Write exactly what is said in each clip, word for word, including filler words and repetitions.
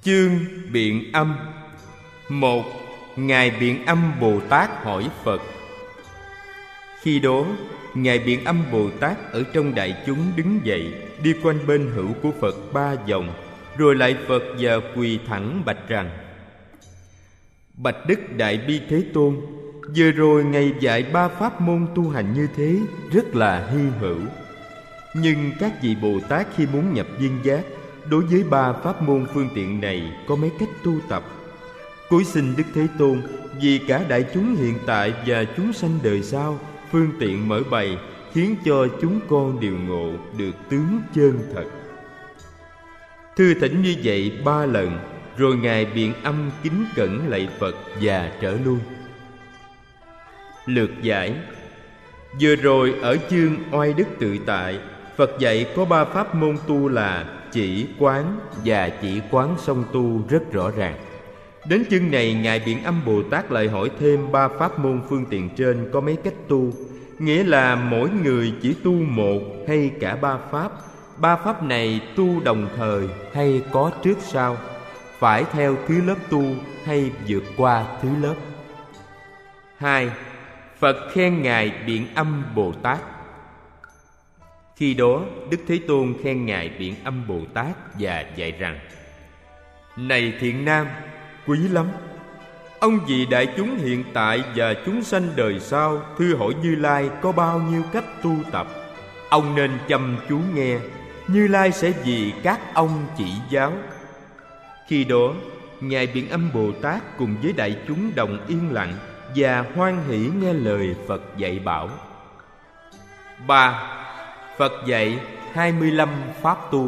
Chương Biện Âm. Một. Ngài Biện Âm Bồ Tát hỏi Phật. Khi đó, Ngài Biện Âm Bồ Tát ở trong đại chúng đứng dậy, đi quanh bên hữu của Phật ba vòng, rồi lại Phật và quỳ thẳng bạch rằng: Bạch Đức Đại Bi Thế Tôn, vừa rồi Ngài dạy ba pháp môn tu hành như thế rất là hy hữu. Nhưng các vị Bồ Tát khi muốn nhập viên giác, đối với ba pháp môn phương tiện này có mấy cách tu tập. Cúi xin Đức Thế Tôn vì cả đại chúng hiện tại và chúng sanh đời sau phương tiện mở bày, khiến cho chúng con đều ngộ được tướng chân thật. Thưa thỉnh như vậy ba lần, rồi Ngài Biện Âm kính cẩn lạy Phật và trở lui. Lược giải. Vừa rồi ở chương Oai Đức Tự Tại, Phật dạy có ba pháp môn tu là chỉ, quán và chỉ quán song tu rất rõ ràng. Đến chương này, Ngài Biện Âm Bồ Tát lại hỏi thêm ba pháp môn phương tiện trên có mấy cách tu, nghĩa là mỗi người chỉ tu một hay cả ba pháp. Ba pháp này tu đồng thời hay có trước sau, phải theo thứ lớp tu hay vượt qua thứ lớp. Hai. Phật khen Ngài Biện Âm Bồ Tát. Khi đó, Đức Thế Tôn khen Ngài Biện Âm Bồ Tát và dạy rằng: Này thiện nam, quý lắm! Ông vì đại chúng hiện tại và chúng sanh đời sau thưa hỏi Như Lai có bao nhiêu cách tu tập. Ông nên chăm chú nghe, Như Lai sẽ vì các ông chỉ giáo. Khi đó, Ngài Biện Âm Bồ Tát cùng với đại chúng đồng yên lặng và hoan hỷ nghe lời Phật dạy bảo. Ba. Phật dạy hai mươi lăm pháp tu.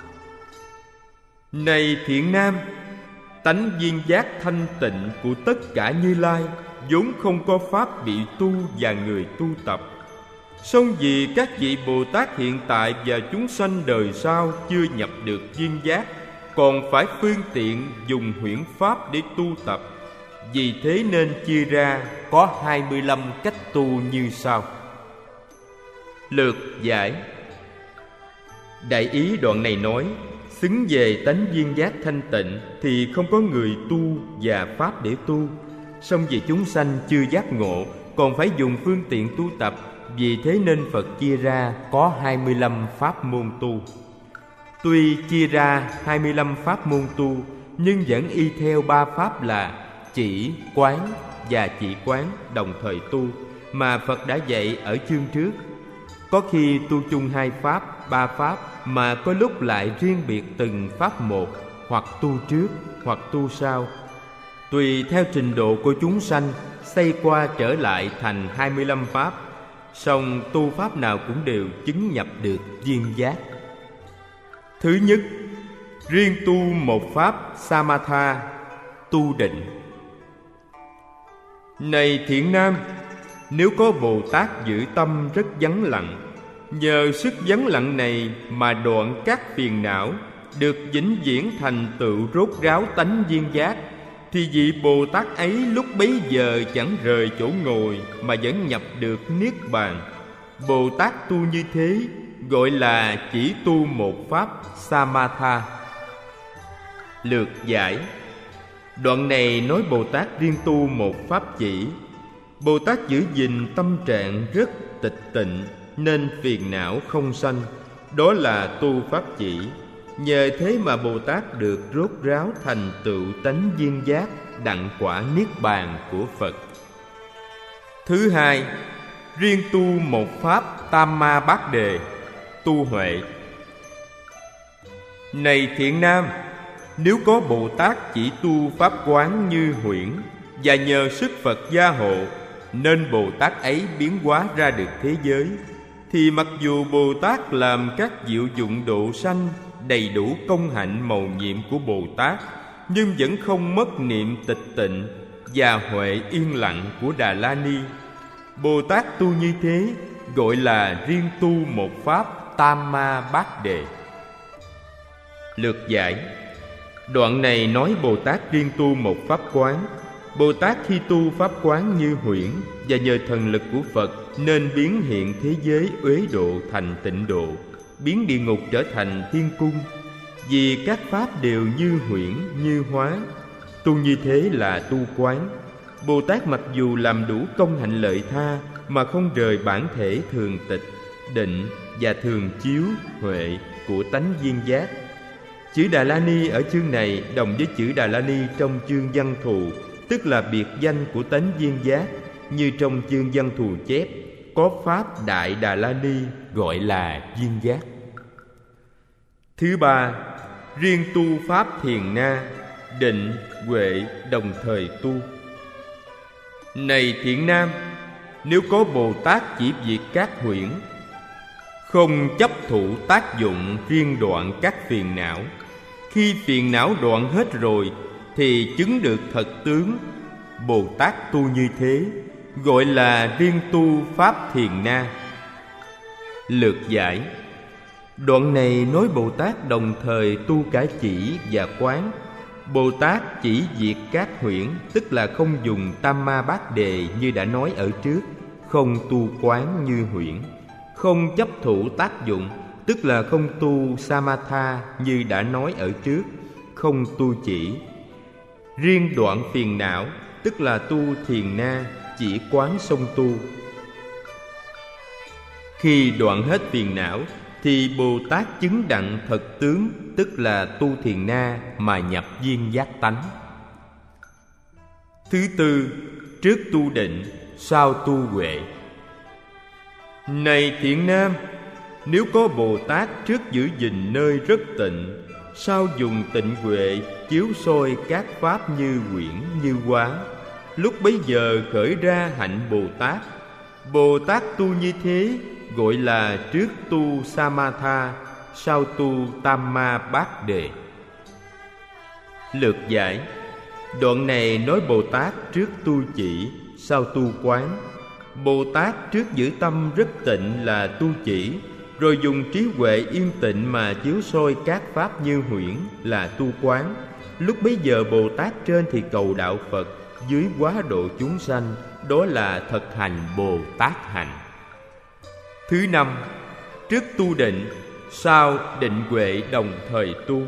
Này thiện nam, tánh viên giác thanh tịnh của tất cả Như Lai vốn không có pháp bị tu và người tu tập. Song vì các vị Bồ Tát hiện tại và chúng sanh đời sau chưa nhập được viên giác, còn phải phương tiện dùng huyễn pháp để tu tập. Vì thế nên chia ra có hai mươi lăm cách tu như sau. Lược giải. Đại ý đoạn này nói, xứng về tánh viên giác thanh tịnh thì không có người tu và pháp để tu. Song vì chúng sanh chưa giác ngộ, còn phải dùng phương tiện tu tập. Vì thế nên Phật chia ra có hai mươi lăm pháp môn tu. Tuy chia ra hai mươi lăm pháp môn tu, nhưng vẫn y theo ba pháp là chỉ, quán và chỉ quán đồng thời tu mà Phật đã dạy ở chương trước. Có khi tu chung hai pháp, ba pháp, mà có lúc lại riêng biệt từng pháp một, hoặc tu trước, hoặc tu sau. Tùy theo trình độ của chúng sanh, xây qua trở lại thành hai mươi lăm pháp. Song tu pháp nào cũng đều chứng nhập được viên giác. Thứ nhất, riêng tu một pháp Samatha, tu định. Này thiện nam, nếu có Bồ Tát giữ tâm rất vắng lặng, nhờ sức vắng lặng này mà đoạn các phiền não, được vĩnh viễn thành tựu rốt ráo tánh viên giác, thì vị Bồ Tát ấy lúc bấy giờ chẳng rời chỗ ngồi mà vẫn nhập được Niết Bàn. Bồ Tát tu như thế gọi là chỉ tu một pháp Samatha. Lược giải. Đoạn này nói Bồ Tát riêng tu một pháp chỉ. Bồ Tát giữ gìn tâm trạng rất tịch tịnh nên phiền não không sanh, đó là tu pháp chỉ. Nhờ thế mà Bồ Tát được rốt ráo thành tựu tánh viên giác, đặng quả Niết Bàn của Phật. Thứ hai, riêng tu một pháp Tam Ma Bát Đề, tu huệ. Này thiện nam, nếu có Bồ Tát chỉ tu pháp quán như huyễn, và nhờ sức Phật gia hộ, nên Bồ Tát ấy biến hóa ra được thế giới, thì mặc dù Bồ Tát làm các diệu dụng độ sanh, đầy đủ công hạnh mầu nhiệm của Bồ Tát, nhưng vẫn không mất niệm tịch tịnh và huệ yên lặng của Đà La Ni. Bồ Tát tu như thế gọi là riêng tu một pháp Tam Ma Bát Đề. Lược giải. Đoạn này nói Bồ Tát riêng tu một pháp quán. Bồ Tát khi tu pháp quán như huyễn, và nhờ thần lực của Phật nên biến hiện thế giới uế độ thành tịnh độ, biến địa ngục trở thành thiên cung. vì các pháp đều như huyễn như hóa. Tu như thế là tu quán. Bồ Tát mặc dù làm đủ công hạnh lợi tha mà không rời bản thể thường tịch, định và thường chiếu, huệ của tánh viên giác. Chữ Đà La Ni ở chương này đồng với chữ Đà La Ni trong chương Văn Thù, tức là biệt danh của tánh viên giác. Như trong chương Văn Thù chép, có pháp Đại Đà La Ni gọi là viên giác. Thứ ba, riêng tu pháp thiền na, định, huệ đồng thời tu. Này thiện nam, nếu có Bồ Tát chỉ diệt các huyễn, không chấp thụ tác dụng riêng đoạn các phiền não, khi phiền não đoạn hết rồi thì chứng được thật tướng. Bồ Tát tu như thế gọi là riêng tu pháp thiền na. Lược giải. Đoạn này nói Bồ Tát đồng thời tu cả chỉ và quán. Bồ Tát chỉ diệt các huyễn, tức là không dùng tam ma bát đề như đã nói ở trước, không tu quán như huyễn. Không chấp thụ tác dụng, tức là không tu samatha như đã nói ở trước, không tu chỉ. Riêng đoạn phiền não, tức là tu thiền na, chỉ quán song tu. Khi đoạn hết phiền não thì Bồ Tát chứng đặng thật tướng, tức là tu thiền na mà nhập viên giác tánh. Thứ tư, trước tu định, sau tu huệ. Này thiện nam, nếu có Bồ Tát trước giữ gìn nơi rất tịnh, sau dùng tịnh huệ chiếu soi các pháp như quyển như hóa, lúc bấy giờ khởi ra hạnh Bồ Tát. Bồ Tát tu như thế gọi là trước tu samatha, sau tu tam ma bát đề. Lược giải. Đoạn này nói Bồ Tát trước tu chỉ, sau tu quán. Bồ Tát trước giữ tâm rất tịnh là tu chỉ, rồi dùng trí huệ yên tịnh mà chiếu soi các pháp như huyễn là tu quán. Lúc bấy giờ Bồ Tát trên thì cầu đạo Phật, dưới hóa độ chúng sanh, đó là thật hành Bồ Tát hành. Thứ năm, trước tu định, sau định huệ đồng thời tu.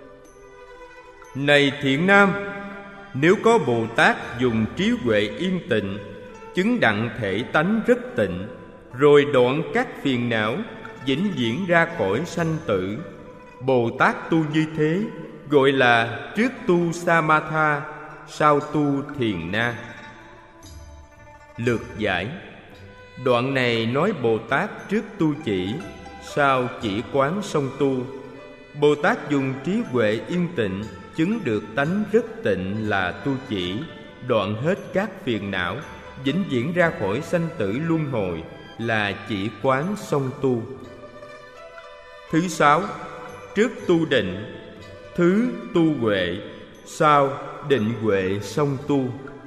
Này thiện nam, nếu có Bồ Tát dùng trí huệ yên tịnh, chứng đặng thể tánh rất tịnh, rồi đoạn các phiền não, vĩnh viễn ra khỏi sanh tử, Bồ Tát tu như thế gọi là trước tu samatha, sau tu thiền na. Lược giải. Đoạn này nói Bồ Tát trước tu chỉ, sau chỉ quán song tu. Bồ Tát dùng trí huệ yên tịnh, chứng được tánh rất tịnh là tu chỉ, đoạn hết các phiền não, vĩnh viễn ra khỏi sanh tử luân hồi là chỉ quán song tu. Thứ sáu, trước tu định, thứ tu huệ, sau định huệ song tu.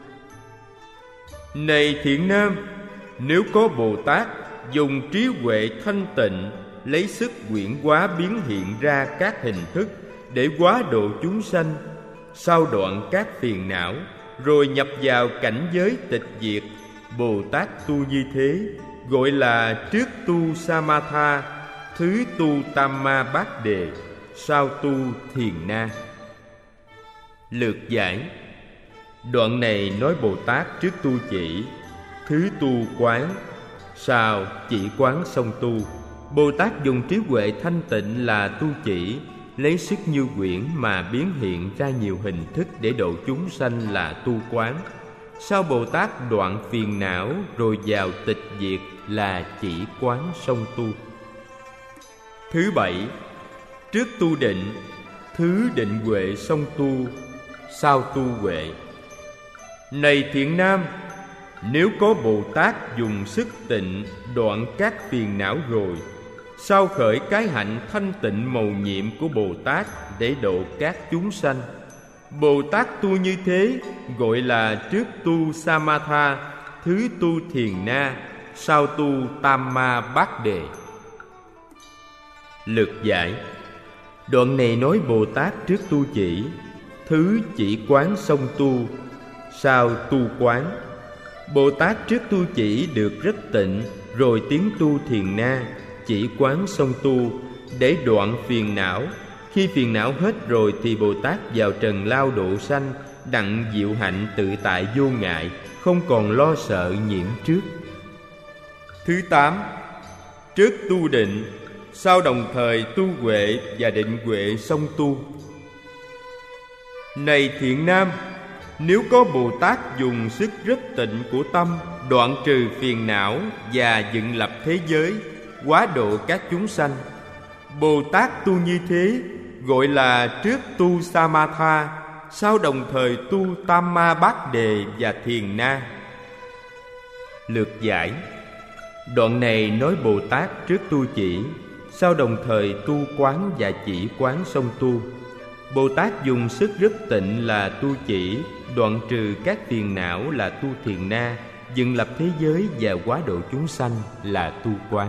Này thiện nam, nếu có Bồ Tát dùng trí huệ thanh tịnh, lấy sức quyển hóa biến hiện ra các hình thức để hóa độ chúng sanh, sau đoạn các phiền não, rồi nhập vào cảnh giới tịch diệt, Bồ Tát tu như thế gọi là trước tu samatha, thứ tu tam ma bát đề, sau tu thiền na. Lược giải. Đoạn này nói Bồ Tát trước tu chỉ, thứ tu quán, sau chỉ quán song tu. Bồ Tát dùng trí huệ thanh tịnh là tu chỉ, lấy sức như quyển mà biến hiện ra nhiều hình thức để độ chúng sanh là tu quán. Sau Bồ Tát đoạn phiền não rồi vào tịch diệt là chỉ quán song tu. Thứ bảy, trước tu định, thứ định huệ song tu, sau tu huệ. Này thiện nam, nếu có Bồ Tát dùng sức tịnh đoạn các phiền não rồi, sau khởi cái hạnh thanh tịnh mầu nhiệm của Bồ Tát để độ các chúng sanh, Bồ Tát tu như thế gọi là trước tu samatha, thứ tu thiền na, sau tu tam ma bát đề. Lược giải. Đoạn này nói Bồ Tát trước tu chỉ, thứ chỉ quán song tu, sau tu quán. Bồ Tát trước tu chỉ được rất tịnh, rồi tiến tu thiền na, chỉ quán song tu để đoạn phiền não, Khi phiền não hết rồi thì Bồ Tát vào trần lao độ sanh, đặng diệu hạnh tự tại vô ngại, không còn lo sợ nhiễm trước. Thứ tám, trước tu định, sau đồng thời tu huệ và định huệ song tu. Này thiện nam, nếu có Bồ Tát dùng sức rất tịnh của tâm, đoạn trừ phiền não và dựng lập thế giới, hóa độ các chúng sanh, Bồ Tát tu như thế gọi là trước tu Samatha, sau đồng thời tu Tamma Bát Đề và Thiền Na. Lược giải. Đoạn này nói Bồ Tát trước tu chỉ, sau đồng thời tu quán và chỉ quán song tu. Bồ Tát dùng sức rất tịnh là tu chỉ, đoạn trừ các phiền não là tu Thiền Na, dựng lập thế giới và hóa độ chúng sanh là tu quán.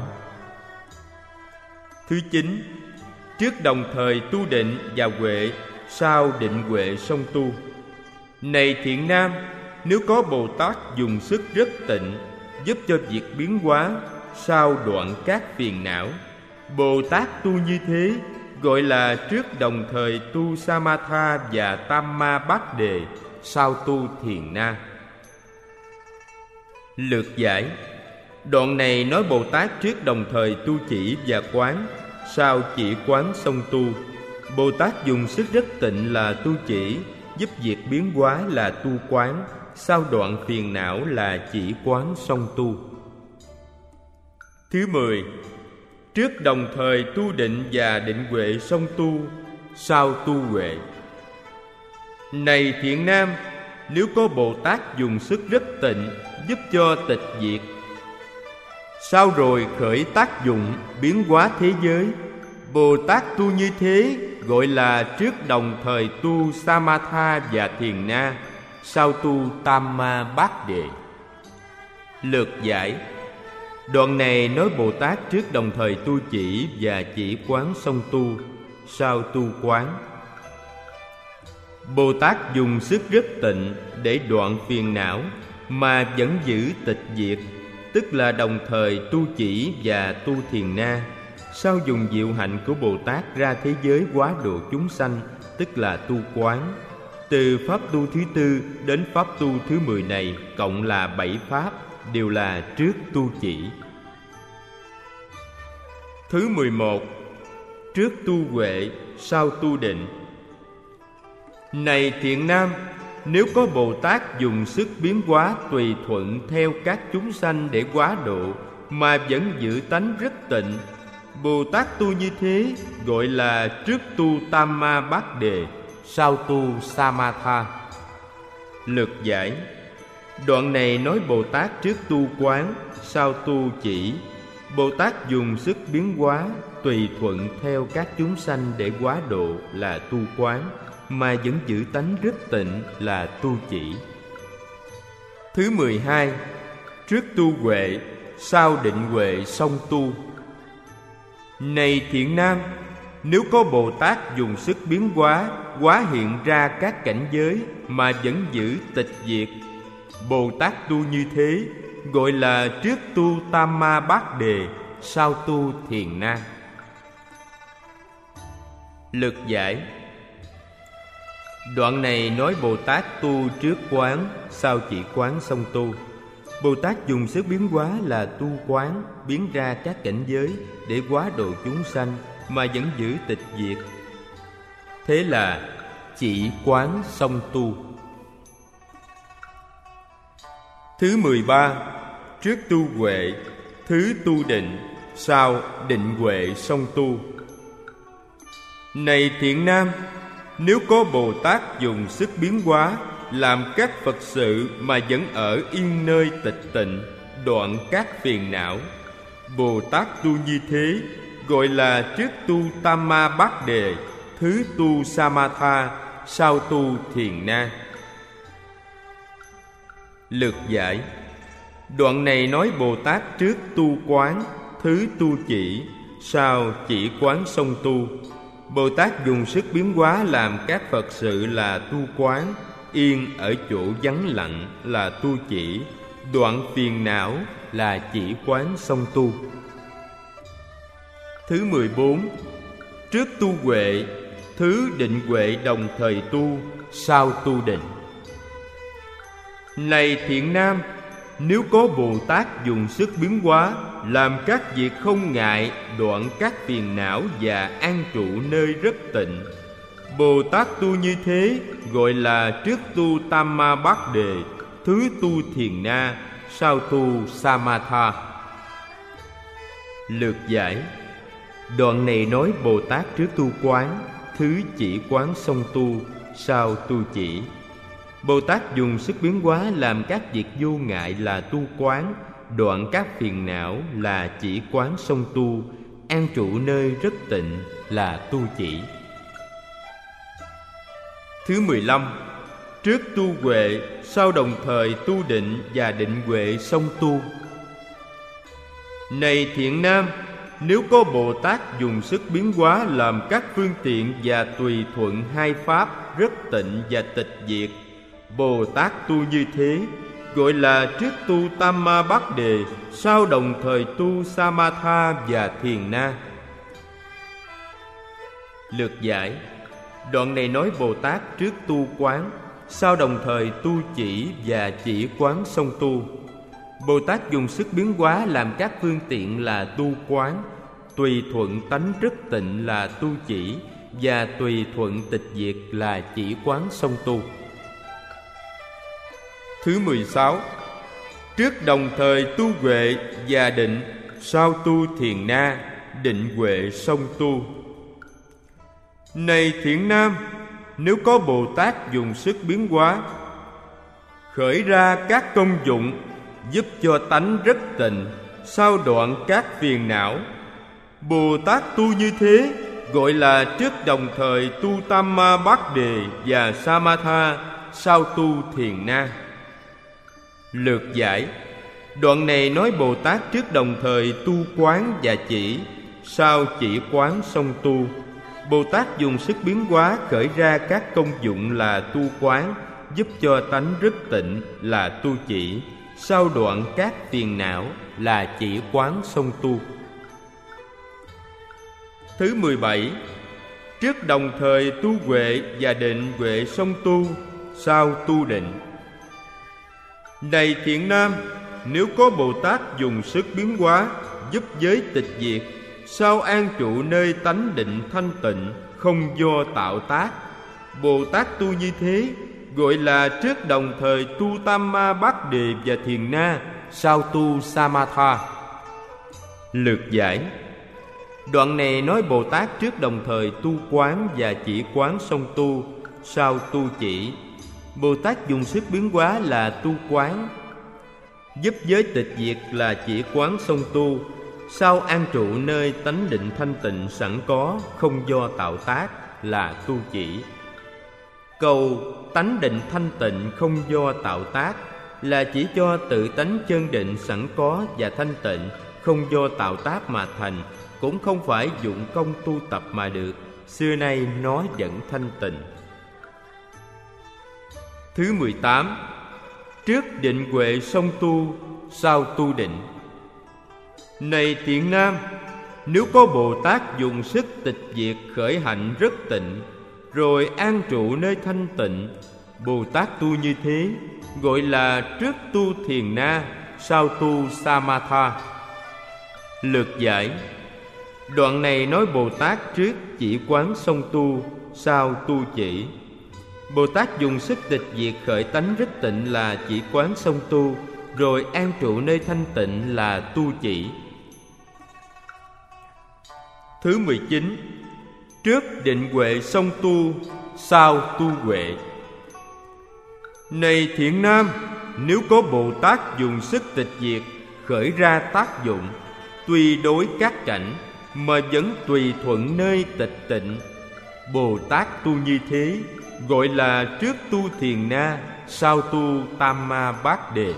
Thứ chín, trước đồng thời tu định và huệ, sau định huệ song tu. Này thiện nam, nếu có Bồ Tát dùng sức rất tịnh, giúp cho việc biến hóa, sau đoạn các phiền não, Bồ Tát tu như thế gọi là trước đồng thời tu Samatha và Tamma Bát Đề, sau tu Thiền Na. Lược giải. Đoạn này nói Bồ Tát trước đồng thời tu chỉ và quán, sau chỉ quán song tu. Bồ Tát dùng sức rất tịnh là tu chỉ, giúp việc biến hóa là tu quán, sau đoạn phiền não là chỉ quán song tu. Thứ mười, trước đồng thời tu định và định huệ song tu, sau tu huệ. Này thiện nam, nếu có Bồ Tát dùng sức rất tịnh, giúp cho tịch diệt, sau rồi khởi tác dụng biến hóa thế giới, Bồ Tát tu như thế gọi là trước đồng thời tu Samatha và Thiền Na, sau tu Tamma Bát Đề. Lược giải. Đoạn này nói Bồ Tát trước đồng thời tu chỉ và chỉ quán song tu, sau tu quán. Bồ Tát dùng sức rất tịnh để đoạn phiền não mà vẫn giữ tịch diệt, tức là đồng thời tu chỉ và tu Thiền Na, sau dùng diệu hạnh của Bồ Tát ra thế giới hóa độ chúng sanh, tức là tu quán. Từ pháp tu thứ tư đến pháp tu thứ mười này cộng là bảy pháp, đều là trước tu chỉ. Thứ mười một, trước tu huệ, sau tu định. Này thiện nam, nếu có Bồ Tát dùng sức biến hóa tùy thuận theo các chúng sanh để hóa độ, mà vẫn giữ tánh rất tịnh, Bồ Tát tu như thế gọi là trước tu Tamma Bát Đề, sau tu Samatha. Lược giải. Đoạn này nói Bồ Tát trước tu quán, sau tu chỉ. Bồ Tát dùng sức biến hóa tùy thuận theo các chúng sanh để hóa độ là tu quán, mà vẫn giữ tánh rất tịnh là tu chỉ. Thứ mười hai, trước tu huệ, sau định huệ song tu. Này thiện nam, nếu có Bồ Tát dùng sức biến hóa, hóa hiện ra các cảnh giới mà vẫn giữ tịch diệt, Bồ Tát tu như thế gọi là trước tu Tamma Bát Đề, sau tu Thiền Na. Lược giải. Đoạn này nói Bồ Tát tu trước quán, sau chỉ quán song tu. Bồ Tát dùng sức biến hóa là tu quán, biến ra các cảnh giới để hóa độ chúng sanh mà vẫn giữ tịch diệt. Thế là chỉ quán song tu. Thứ mười ba, trước tu huệ, thứ tu định, sau định huệ song tu. Này thiện nam, nếu có Bồ Tát dùng sức biến hóa, làm các Phật sự mà vẫn ở yên nơi tịch tịnh, đoạn các phiền não, Bồ Tát tu như thế gọi là trước tu Tamma Bát Đề, thứ tu Samatha, sau tu Thiền Na. Lược giải. Đoạn này nói Bồ Tát trước tu quán, thứ tu chỉ, sau chỉ quán song tu. Bồ Tát dùng sức biến hóa làm các Phật sự là tu quán, yên ở chỗ vắng lặng là tu chỉ, đoạn phiền não là chỉ quán song tu. Thứ mười bốn, trước tu huệ, thứ định huệ đồng thời tu, sao tu định. Này thiện nam, nếu có Bồ Tát dùng sức biến hóa, làm các việc không ngại, đoạn các phiền não và an trụ nơi rất tịnh, Bồ Tát tu như thế gọi là trước tu Tam Ma Bát Đề, thứ tu Thiền Na, sau tu Samatha. Lược giải. Đoạn này nói Bồ Tát trước tu quán, thứ chỉ quán xong tu, sau tu chỉ. Bồ Tát dùng sức biến hóa làm các việc vô ngại là tu quán, đoạn các phiền não là chỉ quán xong tu, an trụ nơi rất tịnh là tu chỉ. Thứ mười lăm. Trước tu huệ, sau đồng thời tu định và định huệ xong tu. Này thiện nam, nếu có Bồ Tát dùng sức biến hóa làm các phương tiện và tùy thuận hai pháp rất tịnh và tịch diệt, Bồ Tát tu như thế gọi là trước tu Tam Ma Bát Đề, sau đồng thời tu Samatha và Thiền Na. Lược giải. Đoạn này nói Bồ Tát trước tu quán, sau đồng thời tu chỉ và chỉ quán xong tu. Bồ Tát dùng sức biến hóa làm các phương tiện là tu quán, tùy thuận tánh rất tịnh là tu chỉ, và tùy thuận tịch diệt là chỉ quán xong tu. Thứ mười sáu. Trước đồng thời tu huệ và định, sau tu Thiền Na, định huệ xong tu. Này thiện nam, nếu có Bồ Tát dùng sức biến hóa, khởi ra các công dụng giúp cho tánh rất tịnh, sau đoạn các phiền não, Bồ Tát tu như thế gọi là trước đồng thời tu Tam Ma Bát Đề và Samatha, sau tu Thiền Na. Lược giải. Đoạn này nói Bồ Tát trước đồng thời tu quán và chỉ, sau chỉ quán xong tu. Bồ Tát dùng sức biến hóa khởi ra các công dụng là tu quán, giúp cho tánh rất tịnh là tu chỉ, sau đoạn các phiền não là chỉ quán xong tu. Thứ mười bảy. Trước đồng thời tu huệ và định huệ xong tu, sau tu định. Này thiện nam, nếu có Bồ Tát dùng sức biến hóa giúp giới tịch diệt, sau an trụ nơi tánh định thanh tịnh, không do tạo tác, Bồ Tát tu như thế gọi là trước đồng thời tu Tam Ma Bát Đề và Thiền Na, sau tu Samatha. Lược giải. Đoạn này nói Bồ Tát trước đồng thời tu quán và chỉ quán xong tu, sau tu chỉ. Bồ Tát dùng sức biến hóa là tu quán, giúp giới tịch diệt là chỉ quán xong tu, sau an trụ nơi tánh định thanh tịnh sẵn có, không do tạo tác là tu chỉ. Câu tánh định thanh tịnh không do tạo tác là chỉ cho tự tánh chân định sẵn có và thanh tịnh, không do tạo tác mà thành, cũng không phải dụng công tu tập mà được. Xưa nay nó vẫn thanh tịnh. Thứ mười tám. Trước định huệ xong tu, sau tu định. Này thiện nam, nếu có Bồ Tát dùng sức tịch diệt khởi hạnh rất tịnh, rồi an trụ nơi thanh tịnh, Bồ Tát tu như thế gọi là trước tu Thiền Na, sau tu Samatha. Lược giải. Đoạn này nói Bồ Tát trước chỉ quán xong tu, sau tu chỉ. Bồ Tát dùng sức tịch diệt khởi tánh rất tịnh là chỉ quán xong tu, rồi an trụ nơi thanh tịnh là tu chỉ. Thứ mười chín. Trước định huệ xong tu, sau tu huệ. Này thiện nam, nếu có Bồ Tát dùng sức tịch diệt khởi ra tác dụng, tùy đối các cảnh mà vẫn tùy thuận nơi tịch tịnh, Bồ Tát tu như thế gọi là trước tu Thiền Na, sau tu Tam Ma Bát Đề.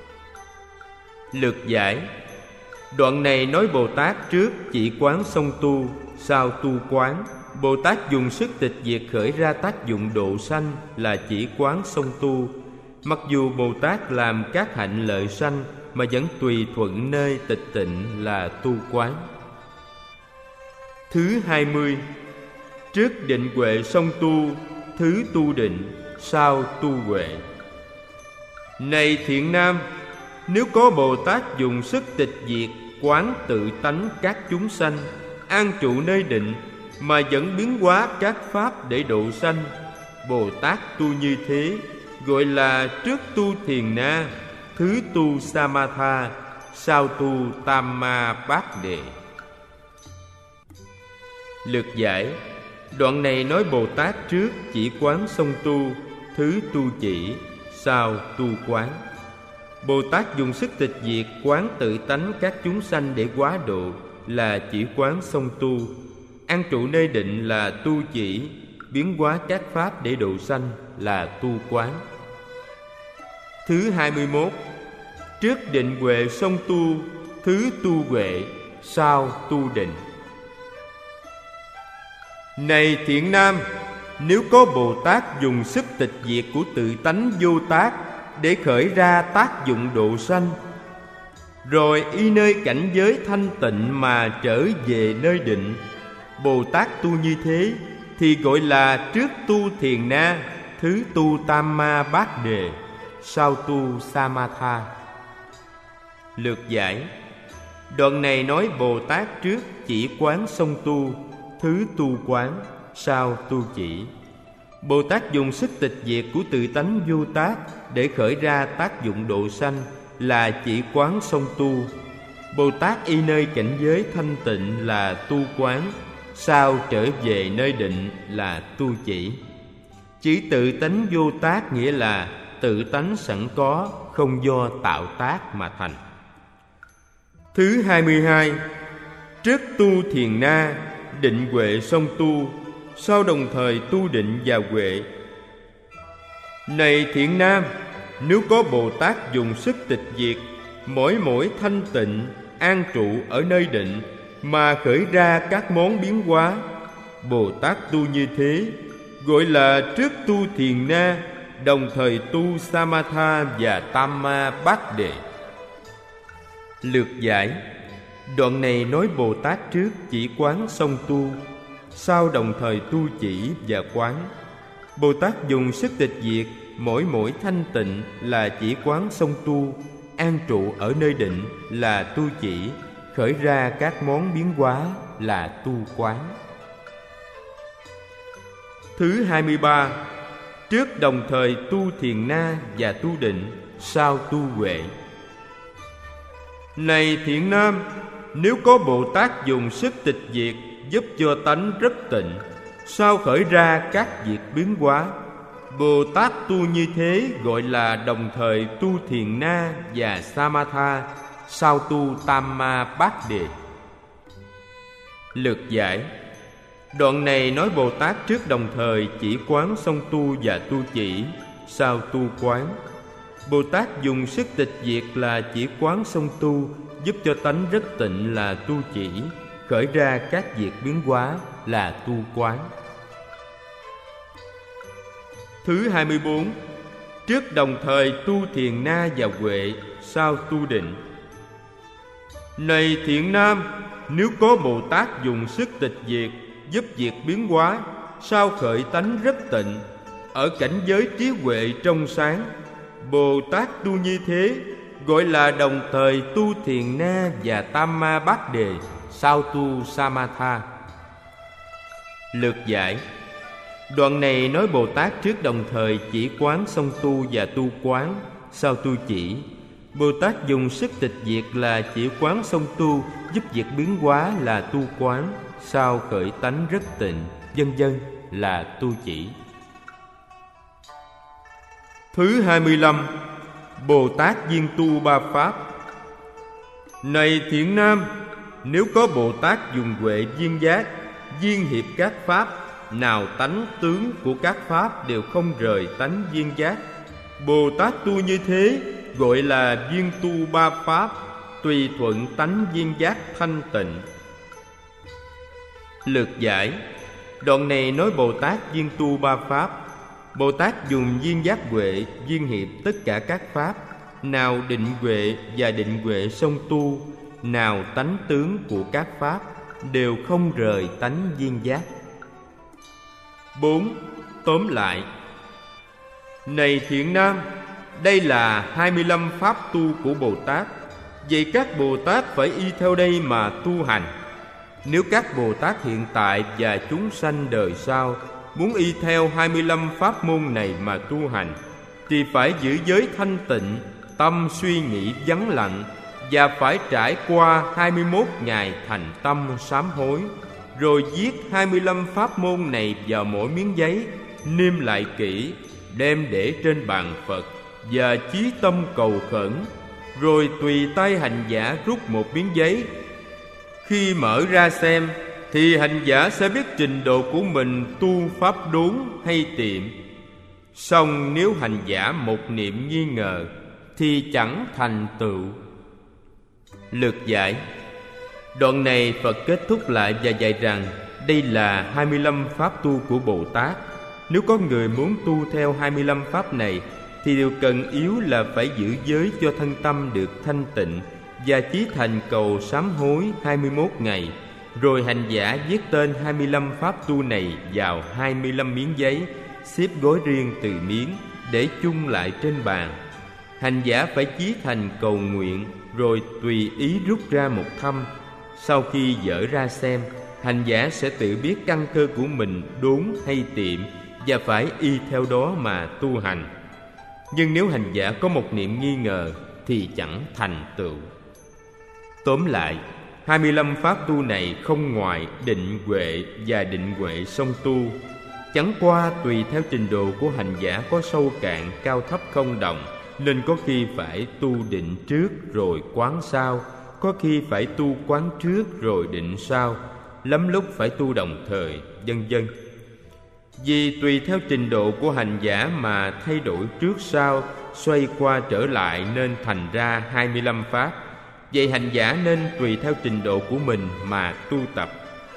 Lược giải. Đoạn này nói Bồ Tát trước chỉ quán xong tu, sau tu quán. Bồ Tát dùng sức tịch diệt khởi ra tác dụng độ sanh là chỉ quán xong tu. Mặc dù Bồ Tát làm các hạnh lợi sanh mà vẫn tùy thuận nơi tịch tịnh là tu quán. Thứ hai mươi. Trước định huệ xong tu, thứ tu định, sau tu huệ. Này thiện nam, nếu có Bồ Tát dùng sức tịch diệt, quán tự tánh các chúng sanh, an trụ nơi định, mà vẫn biến hóa các pháp để độ sanh, Bồ Tát tu như thế gọi là trước tu thiền na, thứ tu samatha, sau tu tam ma bát đề. Lược giải. Đoạn này nói Bồ Tát trước chỉ quán xong tu, thứ tu chỉ, sau tu quán. Bồ Tát dùng sức tịch diệt, quán tự tánh các chúng sanh để hóa độ là chỉ quán xong tu, an trụ nơi định là tu chỉ, biến hóa các pháp để độ sanh là tu quán. Thứ hai mươi mốt. Trước định huệ xong tu, thứ tu huệ, sau tu định. Này thiện nam, nếu có Bồ Tát dùng sức tịch diệt của tự tánh vô tác để khởi ra tác dụng độ sanh, rồi y nơi cảnh giới thanh tịnh mà trở về nơi định, Bồ Tát tu như thế thì gọi là trước tu thiền na, thứ tu tam ma bát đề, sau tu samatha. Lược giải. Đoạn này nói Bồ Tát trước chỉ quán xong tu, thứ tu quán, sau tu chỉ. Bồ Tát dùng sức tịch diệt của tự tánh vô tác để khởi ra tác dụng độ sanh là chỉ quán xong tu. Bồ Tát y nơi cảnh giới thanh tịnh là tu quán, sau trở về nơi định là tu chỉ. Chỉ tự tánh vô tác nghĩa là tự tánh sẵn có, không do tạo tác mà thành. Thứ hai mươi hai. Trước tu thiền na, định huệ xong tu, sau đồng thời tu định và huệ. Này thiện nam, nếu có Bồ Tát dùng sức tịch diệt, mỗi mỗi thanh tịnh, an trụ ở nơi định, mà khởi ra các món biến hóa, Bồ Tát tu như thế gọi là trước tu thiền na, đồng thời tu samatha và tam ma bát đề. Lược giải. Đoạn này nói Bồ Tát trước chỉ quán xong tu, sau đồng thời tu chỉ và quán. Bồ Tát dùng sức tịch diệt, mỗi mỗi thanh tịnh là chỉ quán xong tu, an trụ ở nơi định là tu chỉ, khởi ra các món biến hóa là tu quán. Thứ hai mươi ba. Trước đồng thời tu thiền na và tu định, sau tu huệ. Này thiện nam, nếu có Bồ Tát dùng sức tịch diệt giúp cho tánh rất tịnh, sau khởi ra các việc biến hóa, Bồ Tát tu như thế gọi là đồng thời tu thiền na và samatha, sau tu tam ma bát đề. Lược giải. Đoạn này nói Bồ Tát trước đồng thời chỉ quán xong tu và tu chỉ, sau tu quán. Bồ Tát dùng sức tịch diệt là chỉ quán xong tu, giúp cho tánh rất tịnh là tu chỉ, khởi ra các việc biến hóa là tu quán. Thứ hai mươi bốn. Trước đồng thời tu thiền na và huệ, sau tu định. Này thiện nam, nếu có Bồ Tát dùng sức tịch diệt, giúp việc biến hóa, sau khởi tánh rất tịnh, ở cảnh giới trí huệ trong sáng, Bồ Tát tu như thế gọi là đồng thời tu thiền na và tam ma bát đề, sau tu samatha. Lược giải. Đoạn này nói Bồ Tát trước đồng thời chỉ quán xong tu và tu quán, sau tu chỉ. Bồ Tát dùng sức tịch diệt là chỉ quán xong tu, giúp việc biến hóa là tu quán, sau khởi tánh rất tịnh, vân vân là tu chỉ. Thứ hai mươi lăm. Bồ Tát viên tu ba pháp. Này thiện nam, nếu có Bồ Tát dùng huệ viên giác, viên hiệp các pháp, nào tánh tướng của các pháp đều không rời tánh viên giác, Bồ Tát tu như thế gọi là viên tu ba pháp, tùy thuận tánh viên giác thanh tịnh. Lược giải. Đoạn này nói Bồ Tát viên tu ba pháp. Bồ Tát dùng viên giác huệ viên hiệp tất cả các pháp, nào định huệ và định huệ song tu, nào tánh tướng của các pháp đều không rời tánh viên giác. Bốn. Tóm lại. Này thiện nam, đây là hai mươi lăm pháp tu của Bồ Tát. Vậy các Bồ Tát phải y theo đây mà tu hành. Nếu các Bồ Tát hiện tại và chúng sanh đời sau muốn y theo hai mươi lăm pháp môn này mà tu hành, thì phải giữ giới thanh tịnh, tâm suy nghĩ vắng lặng, và phải trải qua hai mươi mốt ngày thành tâm sám hối, rồi viết hai mươi lăm pháp môn này vào mỗi miếng giấy, niêm lại kỹ, đem để trên bàn Phật và chí tâm cầu khẩn, rồi tùy tay hành giả rút một miếng giấy. Khi mở ra xem, thì hành giả sẽ biết trình độ của mình tu pháp đốn hay tiệm. Song nếu hành giả một niệm nghi ngờ, thì chẳng thành tựu. Lược giải. Đoạn này Phật kết thúc lại và dạy rằng đây là hai mươi lăm pháp tu của Bồ Tát. Nếu có người muốn tu theo hai mươi lăm pháp này, thì điều cần yếu là phải giữ giới cho thân tâm được thanh tịnh, và chí thành cầu sám hối hai mươi mốt ngày. Rồi hành giả viết tên hai mươi lăm pháp tu này vào hai mươi lăm miếng giấy, xếp gói riêng từ miếng, để chung lại trên bàn. Hành giả phải chí thành cầu nguyện, rồi tùy ý rút ra một thăm. Sau khi dở ra xem, hành giả sẽ tự biết căn cơ của mình đốn hay tiệm, và phải y theo đó mà tu hành. Nhưng nếu hành giả có một niệm nghi ngờ, thì chẳng thành tựu. Tóm lại, hai mươi lăm pháp tu này không ngoài định huệ và định huệ song tu. Chẳng qua tùy theo trình độ của hành giả có sâu cạn, cao thấp không đồng, nên có khi phải tu định trước rồi quán sau, có khi phải tu quán trước rồi định sau, lắm lúc phải tu đồng thời, vân vân. Vì tùy theo trình độ của hành giả mà thay đổi trước sau, xoay qua trở lại, nên thành ra hai mươi lăm pháp. Vậy hành giả nên tùy theo trình độ của mình mà tu tập.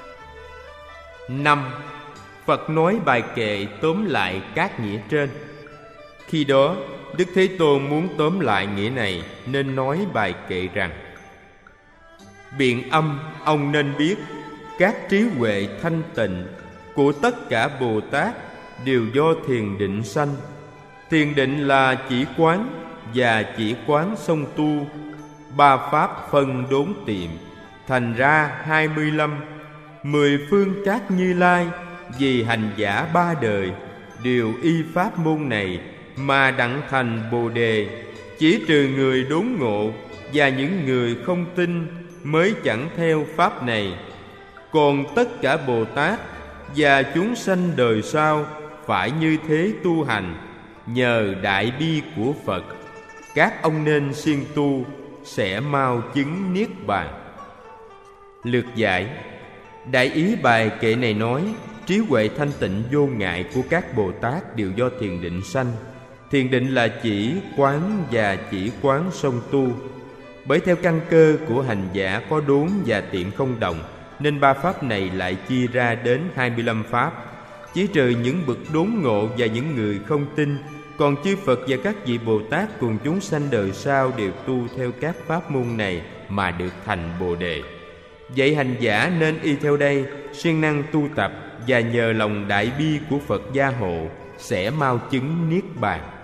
Năm. Phật nói bài kệ tóm lại các nghĩa trên. Khi đó, Đức Thế Tôn muốn tóm lại nghĩa này, nên nói bài kệ rằng: Biện âm, ông nên biết, các trí huệ thanh tịnh của tất cả Bồ Tát đều do thiền định sanh. Thiền định là chỉ quán, và chỉ quán song tu. Ba pháp phân đốn tiệm, thành ra hai mươi lăm. Mười phương các Như Lai, vì hành giả ba đời, đều y pháp môn này mà đặng thành Bồ Đề. Chỉ trừ người đốn ngộ và những người không tin mới chẳng theo pháp này. Còn tất cả Bồ Tát và chúng sanh đời sau phải như thế tu hành, nhờ đại bi của Phật. Các ông nên siêng tu, sẽ mau chứng niết bàn. Lược giải. Đại ý bài kệ này nói, trí huệ thanh tịnh vô ngại của các Bồ Tát đều do thiền định sanh. Thiền định là chỉ quán và chỉ quán song tu. Bởi theo căn cơ của hành giả có đốn và tiệm không đồng, nên ba pháp này lại chia ra đến hai mươi lăm pháp. Chỉ trừ những bậc đốn ngộ và những người không tin, còn chư Phật và các vị Bồ Tát cùng chúng sanh đời sau đều tu theo các pháp môn này mà được thành Bồ Đề. Vậy hành giả nên y theo đây, siêng năng tu tập, và nhờ lòng đại bi của Phật gia hộ sẽ mau chứng niết bàn.